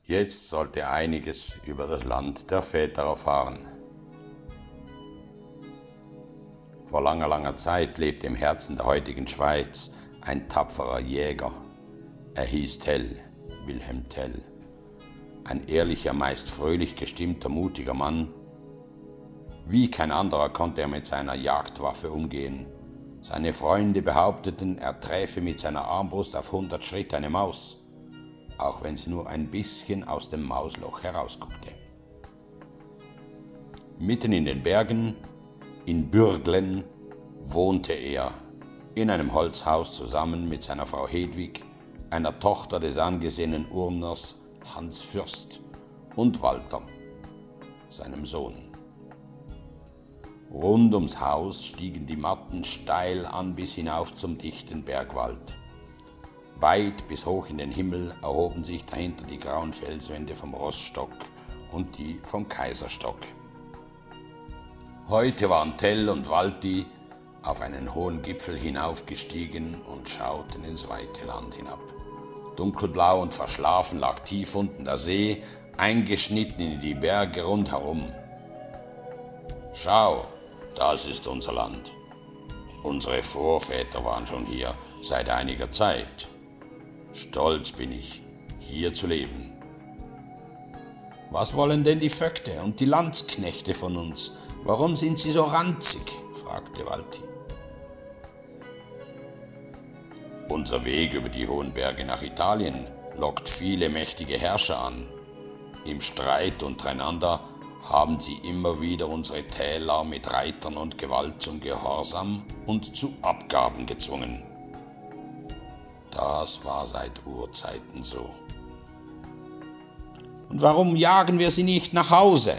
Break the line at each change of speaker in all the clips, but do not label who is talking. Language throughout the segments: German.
Jetzt sollte einiges über das Land der Väter erfahren. Vor langer, langer Zeit lebte im Herzen der heutigen Schweiz ein tapferer Jäger. Er hieß Tell, Wilhelm Tell. Ein ehrlicher, meist fröhlich gestimmter, mutiger Mann. Wie kein anderer konnte er mit seiner Jagdwaffe umgehen. Seine Freunde behaupteten, er träfe mit seiner Armbrust auf 100 Schritt eine Maus, auch wenn sie nur ein bisschen aus dem Mausloch herausguckte. Mitten in den Bergen, in Bürglen, wohnte er in einem Holzhaus zusammen mit seiner Frau Hedwig, einer Tochter des angesehenen Urners Hans Fürst und Walter, seinem Sohn. Rund ums Haus stiegen die Matten steil an bis hinauf zum dichten Bergwald. Weit bis hoch in den Himmel erhoben sich dahinter die grauen Felswände vom Rossstock und die vom Kaiserstock. Heute waren Tell und Walti auf einen hohen Gipfel hinaufgestiegen und schauten ins weite Land hinab. Dunkelblau und verschlafen lag tief unten der See, eingeschnitten in die Berge rundherum. Schau, das ist unser Land. Unsere Vorväter waren schon hier seit einiger Zeit. Stolz bin ich, hier zu leben. Was wollen denn die Vögte und die Landsknechte von uns? Warum sind sie so ranzig? Fragte Walti. Unser Weg über die hohen Berge nach Italien lockt viele mächtige Herrscher an. Im Streit untereinander haben sie immer wieder unsere Täler mit Reitern und Gewalt zum Gehorsam und zu Abgaben gezwungen. Das war seit Urzeiten so. Und warum jagen wir sie nicht nach Hause?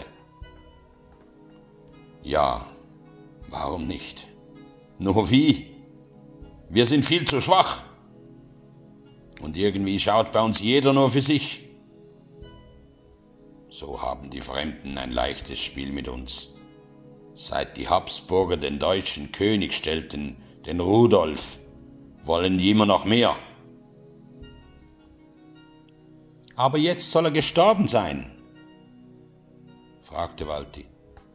Ja, warum nicht? Nur wie? Wir sind viel zu schwach. Und irgendwie schaut bei uns jeder nur für sich. So haben die Fremden ein leichtes Spiel mit uns. Seit die Habsburger den deutschen König stellten, den Rudolf, wollen die immer noch mehr. Aber jetzt soll er gestorben sein, fragte Walti.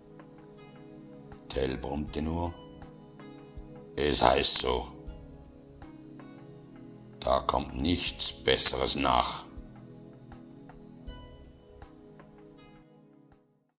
Tell brummte nur. Es heißt so. Da kommt nichts Besseres nach.